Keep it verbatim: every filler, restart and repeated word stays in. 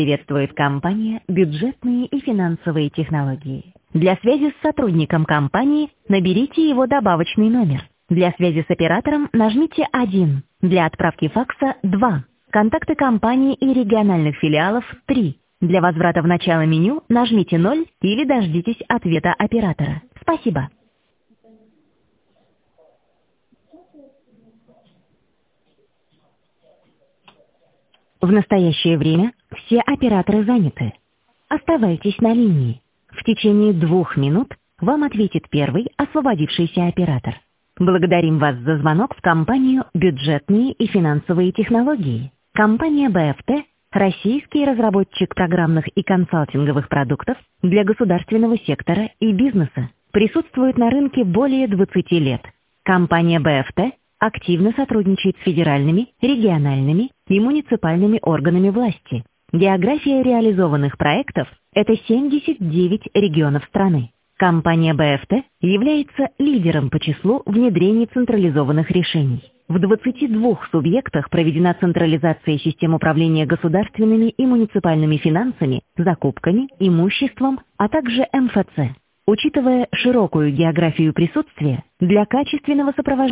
Приветствует компания «Бюджетные и финансовые технологии». Для связи с сотрудником компании наберите его добавочный номер. Для связи с оператором нажмите один. Для отправки факса два. Контакты компании и региональных филиалов три. Для возврата в начало меню нажмите ноль или дождитесь ответа оператора. Спасибо. В настоящее время все операторы заняты. Оставайтесь на линии. В течение двух минут вам ответит первый освободившийся оператор. Благодарим вас за звонок в компанию «Бюджетные и финансовые технологии». Компания бэ эф тэ – российский разработчик программных и консалтинговых продуктов для государственного сектора и бизнеса. Присутствует на рынке более двадцати лет. Компания бэ эф тэ активно сотрудничает с федеральными, региональными и муниципальными органами власти. География реализованных проектов – это семьдесят девять регионов страны. Компания бэ эф тэ является лидером по числу внедрений централизованных решений. В двадцати двух субъектах проведена централизация систем управления государственными и муниципальными финансами, закупками, имуществом, а также эм эф цэ. Учитывая широкую географию присутствия, для качественного сопровождения